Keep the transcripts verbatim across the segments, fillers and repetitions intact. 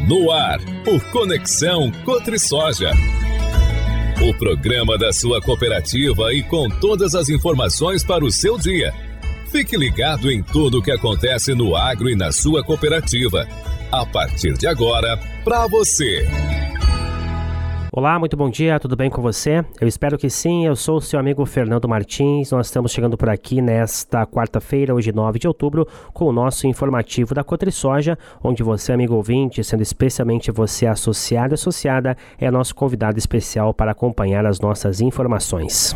No ar, o Conexão Cotrisoja. O programa da sua cooperativa e com todas as informações para o seu dia. Fique ligado em tudo o que acontece no agro e na sua cooperativa. A partir de agora, para você. Olá, muito bom dia, tudo bem com você? Eu espero que sim, eu sou o seu amigo Fernando Martins. Nós estamos chegando por aqui nesta quarta-feira, hoje nove de outubro, com o nosso informativo da Cotrisoja, onde você, amigo ouvinte, sendo especialmente você associado e associada, é nosso convidado especial para acompanhar as nossas informações.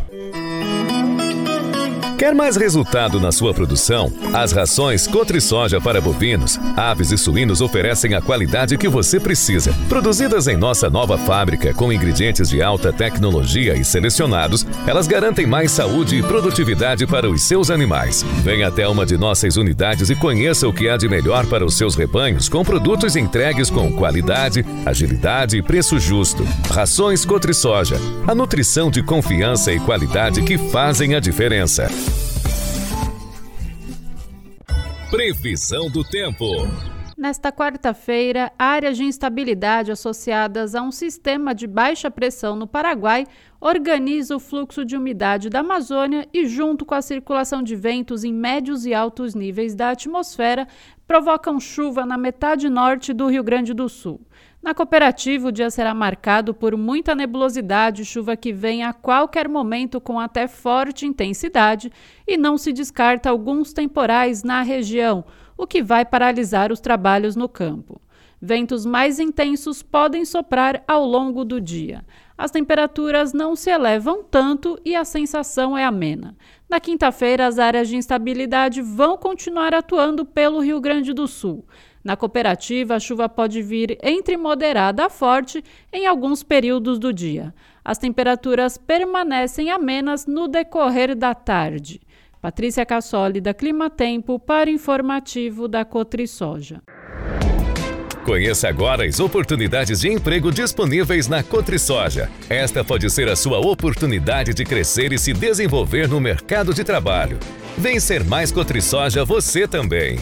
Quer mais resultado na sua produção? As rações Cotrisoja para bovinos, aves e suínos oferecem a qualidade que você precisa. Produzidas em nossa nova fábrica com ingredientes de alta tecnologia e selecionados, elas garantem mais saúde e produtividade para os seus animais. Venha até uma de nossas unidades e conheça o que há de melhor para os seus rebanhos com produtos entregues com qualidade, agilidade e preço justo. Rações Cotrisoja, a nutrição de confiança e qualidade que fazem a diferença. Previsão do tempo. Nesta quarta-feira, áreas de instabilidade associadas a um sistema de baixa pressão no Paraguai organiza o fluxo de umidade da Amazônia e, junto com a circulação de ventos em médios e altos níveis da atmosfera, provocam chuva na metade norte do Rio Grande do Sul. Na cooperativa, o dia será marcado por muita nebulosidade, chuva que vem a qualquer momento com até forte intensidade, e não se descarta alguns temporais na região, o que vai paralisar os trabalhos no campo. Ventos mais intensos podem soprar ao longo do dia. As temperaturas não se elevam tanto e a sensação é amena. Na quinta-feira, as áreas de instabilidade vão continuar atuando pelo Rio Grande do Sul. Na cooperativa, a chuva pode vir entre moderada a forte em alguns períodos do dia. As temperaturas permanecem amenas no decorrer da tarde. Patrícia Cassoli, da Clima Tempo, para o informativo da Cotrisoja. Conheça agora as oportunidades de emprego disponíveis na Cotrisoja. Esta pode ser a sua oportunidade de crescer e se desenvolver no mercado de trabalho. Vem ser mais Cotrisoja você também.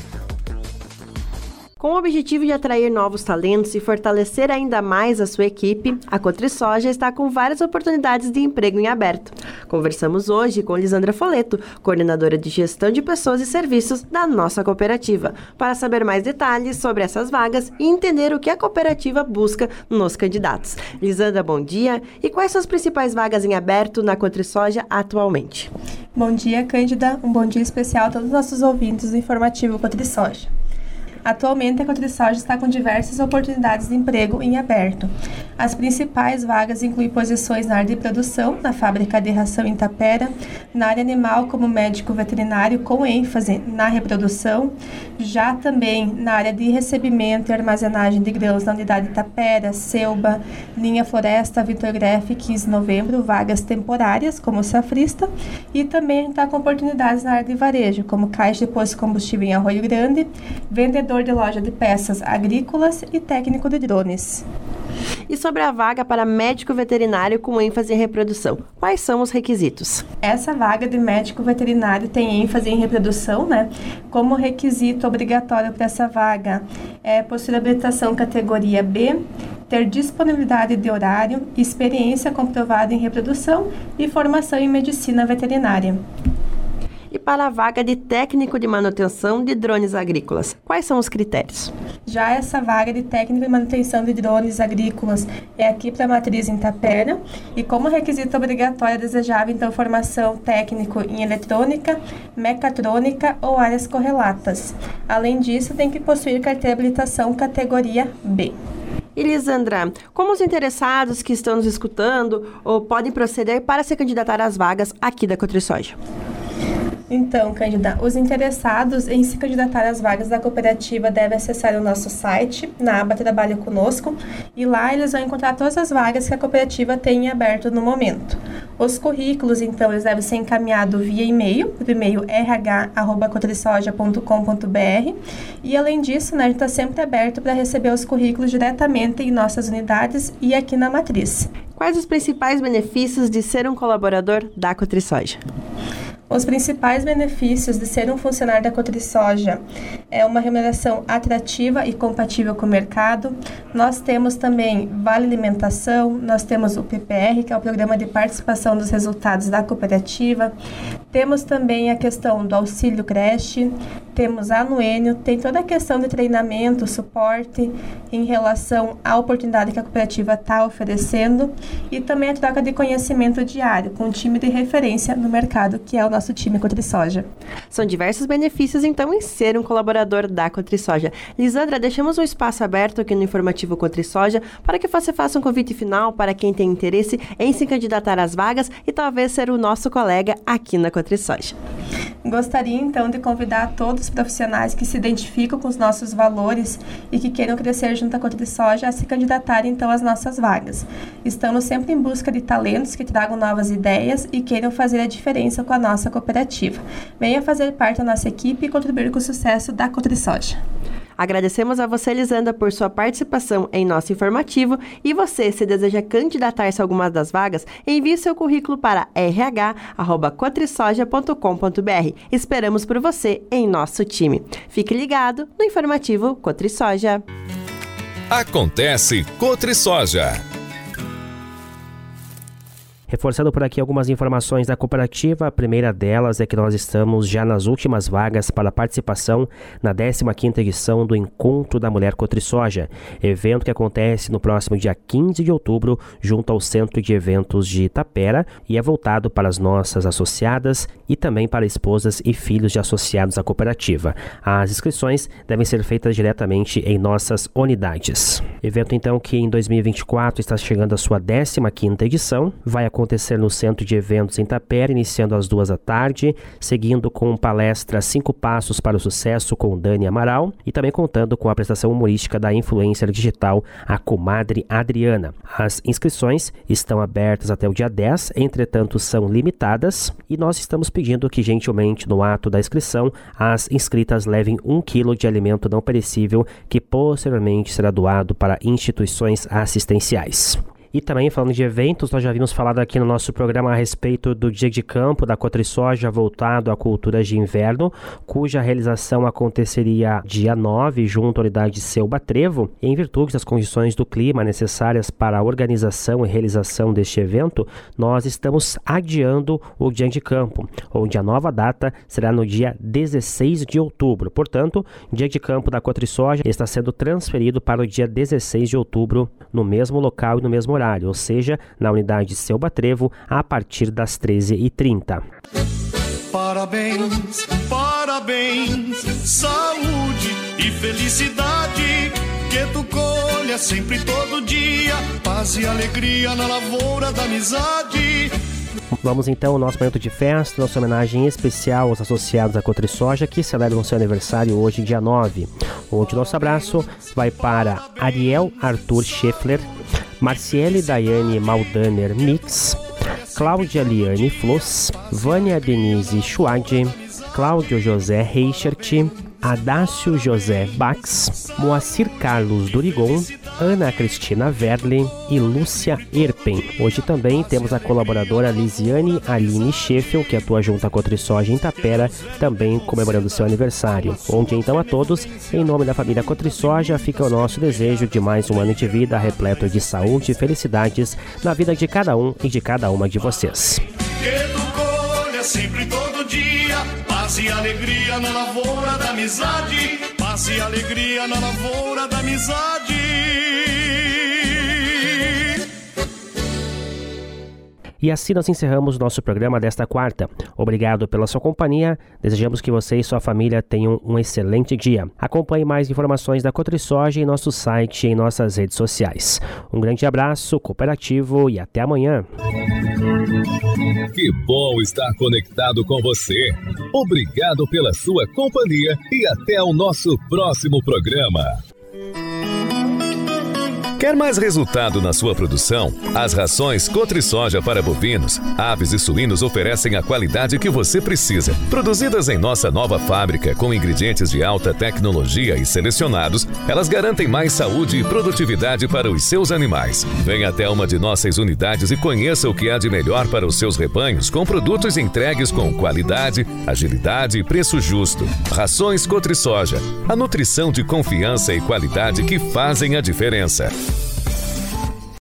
Com o objetivo de atrair novos talentos e fortalecer ainda mais a sua equipe, a Cotrisoja está com várias oportunidades de emprego em aberto. Conversamos hoje com Lisandra Foleto, coordenadora de gestão de pessoas e serviços da nossa cooperativa, para saber mais detalhes sobre essas vagas e entender o que a cooperativa busca nos candidatos. Lisandra, bom dia. E quais são as principais vagas em aberto na Cotrisoja atualmente? Bom dia, Cândida. Um bom dia especial a todos os nossos ouvintes do informativo Cotrisoja. Atualmente, a Cotrisoja está com diversas oportunidades de emprego em aberto. As principais vagas incluem posições na área de produção, na fábrica de ração em Itapera, na área animal como médico veterinário com ênfase na reprodução, já também na área de recebimento e armazenagem de grãos na unidade Itapera, Selba, linha Floresta, Vitor Greff, quinze de novembro, vagas temporárias como safrista, e também está com oportunidades na área de varejo, como caixa de posto de combustível em Arroio Grande, vendedor de loja de peças agrícolas e técnico de drones. E sobre a vaga para médico veterinário com ênfase em reprodução, quais são os requisitos? Essa vaga de médico veterinário tem ênfase em reprodução, né? Como requisito obrigatório para essa vaga é possuir habilitação categoria B, ter disponibilidade de horário, experiência comprovada em reprodução e formação em medicina veterinária. E para a vaga de técnico de manutenção de drones agrícolas, quais são os critérios? Já essa vaga de técnico de manutenção de drones agrícolas é aqui para a matriz em Itapera, e como requisito obrigatório é desejável, então, formação técnico em eletrônica, mecatrônica ou áreas correlatas. Além disso, tem que possuir carteira de habilitação categoria B. E Lisandra, como os interessados que estão nos escutando ou podem proceder para se candidatar às vagas aqui da Cotrisoja? Então, Cândida, os interessados em se candidatar às vagas da cooperativa devem acessar o nosso site, na aba Trabalho Conosco, e lá eles vão encontrar todas as vagas que a cooperativa tem em aberto no momento. Os currículos, então, eles devem ser encaminhados via e-mail, por e-mail r h arroba cotrisoja ponto com ponto b r, e além disso, né, a gente está sempre aberto para receber os currículos diretamente em nossas unidades e aqui na matriz. Quais os principais benefícios de ser um colaborador da Cotrisoja? Os principais benefícios de ser um funcionário da CotriSoja é uma remuneração atrativa e compatível com o mercado. Nós temos também Vale Alimentação, nós temos o P P R, que é o Programa de Participação dos Resultados da Cooperativa. Temos também a questão do auxílio creche, temos a Anuênio, tem toda a questão de treinamento, suporte em relação à oportunidade que a cooperativa está oferecendo e também a troca de conhecimento diário com um time de referência no mercado, que é o nosso time CotriSoja. São diversos benefícios, então, em ser um colaborador da CotriSoja. Lisandra, deixamos um espaço aberto aqui no informativo CotriSoja para que você faça um convite final para quem tem interesse em se candidatar às vagas e talvez ser o nosso colega aqui na CotriSoja. Gostaria, então, de convidar todos os profissionais que se identificam com os nossos valores e que queiram crescer junto à CotriSoja a se candidatarem, então, às nossas vagas. Estamos sempre em busca de talentos que tragam novas ideias e queiram fazer a diferença com a nossa cooperativa. Venha fazer parte da nossa equipe e contribuir com o sucesso da CotriSoja. Agradecemos a você, Lisandra, por sua participação em nosso informativo. E você, se deseja candidatar-se a algumas das vagas, envie seu currículo para r h arroba cotrisoja ponto com ponto b r. Esperamos por você em nosso time. Fique ligado no informativo CotriSoja. Acontece CotriSoja. Reforçando por aqui algumas informações da cooperativa, a primeira delas é que nós estamos já nas últimas vagas para participação na décima quinta edição do Encontro da Mulher CotriSoja, evento que acontece no próximo dia quinze de outubro, junto ao Centro de Eventos de Itapera, e é voltado para as nossas associadas e também para esposas e filhos de associados à cooperativa. As inscrições devem ser feitas diretamente em nossas unidades. Evento, então, que em dois mil e vinte e quatro está chegando à sua décima quinta edição, vai acontecer no Centro de Eventos em Itapera, iniciando às duas da tarde, seguindo com palestra Cinco Passos para o Sucesso com Dani Amaral e também contando com a apresentação humorística da influencer digital, a comadre Adriana. As inscrições estão abertas até o dia dez, entretanto são limitadas e nós estamos pedindo que gentilmente no ato da inscrição as inscritas levem um quilo de alimento não perecível que posteriormente será doado para instituições assistenciais. E também, falando de eventos, nós já vimos falado aqui no nosso programa a respeito do Dia de Campo da CotriSoja voltado a culturas de inverno, cuja realização aconteceria dia nove, junto à unidade Selva Trevo. Em virtude das condições do clima necessárias para a organização e realização deste evento, nós estamos adiando o Dia de Campo, onde a nova data será no dia dezesseis de outubro. Portanto, o Dia de Campo da CotriSoja está sendo transferido para o dia dezesseis de outubro, no mesmo local e no mesmo horário, ou seja, na unidade Selva Trevo, a partir das treze e trinta. Parabéns, parabéns, saúde e felicidade, que tu colha sempre todo dia, paz e alegria na lavoura da amizade. Vamos então ao nosso momento de festa, nossa homenagem especial aos associados à CotriSoja que celebram seu aniversário hoje, dia nove. Hoje o nosso abraço vai para Ariel Arthur Scheffler, Marciele Daiane Maldaner Mix, Cláudia Liane Floss, Vânia Denise Schwad, Cláudio José Reichert, Adácio José Bax, Moacir Carlos Durigon, Ana Cristina Verli e Lúcia Erpen. Hoje também temos a colaboradora Lisiane Aline Scheffel, que atua junto à CotriSoja em Itapera, também comemorando seu aniversário. Onde então a todos, em nome da família CotriSoja, fica o nosso desejo de mais um ano de vida repleto de saúde e felicidades na vida de cada um e de cada uma de vocês. Que tu colha sempre todo dia, paz e alegria na lavoura da amizade, paz e alegria na lavoura da amizade. E assim nós encerramos o nosso programa desta quarta. Obrigado pela sua companhia. Desejamos que você e sua família tenham um excelente dia. Acompanhe mais informações da CotriSoja em nosso site e em nossas redes sociais. Um grande abraço, cooperativo, e até amanhã. Que bom estar conectado com você. Obrigado pela sua companhia e até o nosso próximo programa. Quer mais resultado na sua produção? As rações Cotri-Soja para bovinos, aves e suínos oferecem a qualidade que você precisa. Produzidas em nossa nova fábrica com ingredientes de alta tecnologia e selecionados, elas garantem mais saúde e produtividade para os seus animais. Venha até uma de nossas unidades e conheça o que há de melhor para os seus rebanhos com produtos entregues com qualidade, agilidade e preço justo. Rações Cotri-Soja, a nutrição de confiança e qualidade que fazem a diferença.